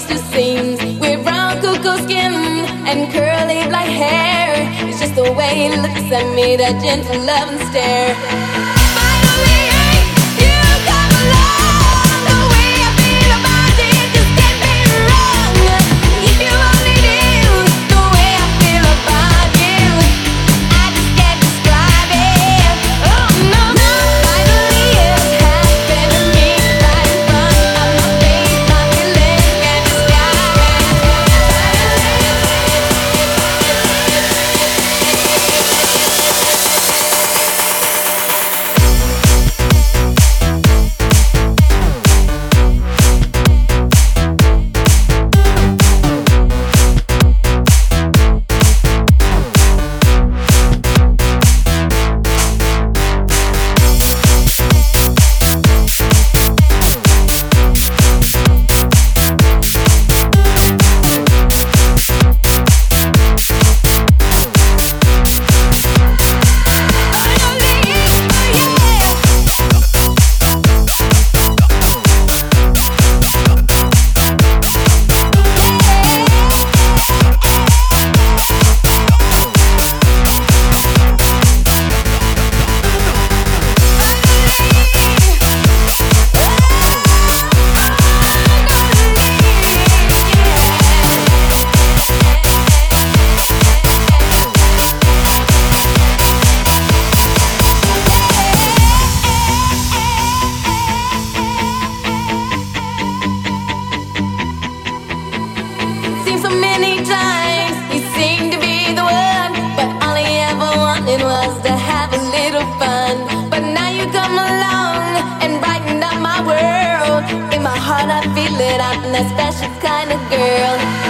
face to seams, with brown cocoa skin and curly black hair. It's just the way he looks at me, that gentle love and stare. Finally, you come along. The way I feel about you just can't be wrong. If you only knew the way I feel about you, I just can't describe it. Oh no, no. Finally, it happened to me right in front of my face. My feelings can't describe it. So many times he seemed to be the one, but all he ever wanted was to have a little fun. But now you come along and brighten up my world. In my heart I feel it, I'm that special kind of girl.